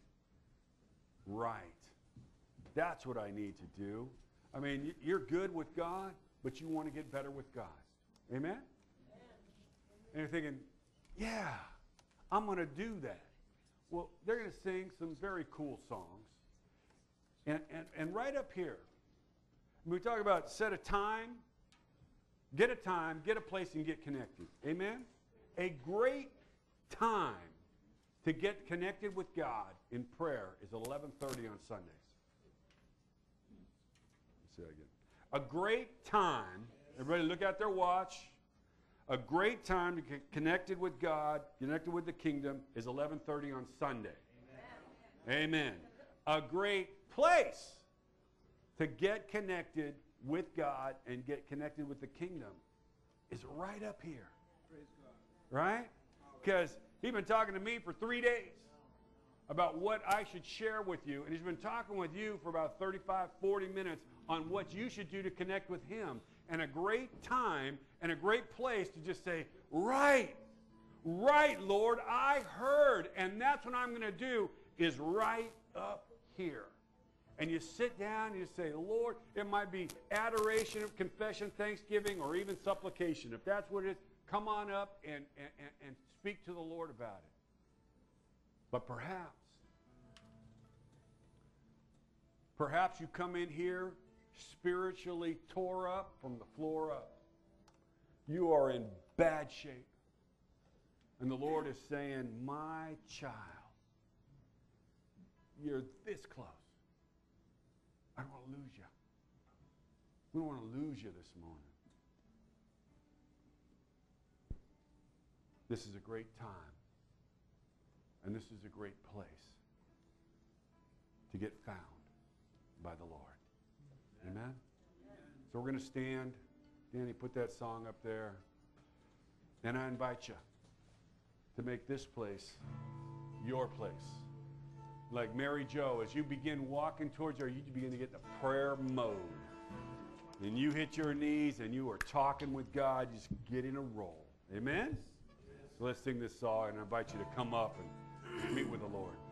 That's what I need to do. You're good with God, but you want to get better with God. Amen? Amen. And you're thinking, yeah, I'm going to do that. Well, they're going to sing some very cool songs. And right up here, we talk about set a time, get a place, and get connected. Amen? A great time to get connected with God in prayer is 11:30 on Sundays. Let's say that again. A great time, everybody look at their watch. A great time to get connected with God, connected with the kingdom, is 11:30 on Sunday. Amen. A great place to get connected with God and get connected with the kingdom is right up here. Right? Because he's been talking to me for 3 days about what I should share with you. And he's been talking with you for about 35, 40 minutes on what you should do to connect with him. And a great time and a great place to just say, right, Lord, I heard. And that's what I'm going to do is right up here. And you sit down and you say, Lord, it might be adoration, confession, thanksgiving, or even supplication. If that's what it is, come on up and speak to the Lord about it. But perhaps you come in here spiritually tore up from the floor up. You are in bad shape. And the Lord is saying, my child, you're this close. I don't want to lose you. We don't want to lose you this morning. This is a great time. And this is a great place to get found by the Lord. Amen? So we're going to stand. Danny, put that song up there. And I invite you to make this place your place. Like Mary Jo, as you begin walking towards her, you begin to get into prayer mode. And you hit your knees and you are talking with God, just getting a roll. Amen? So let's sing this song and I invite you to come up and meet with the Lord.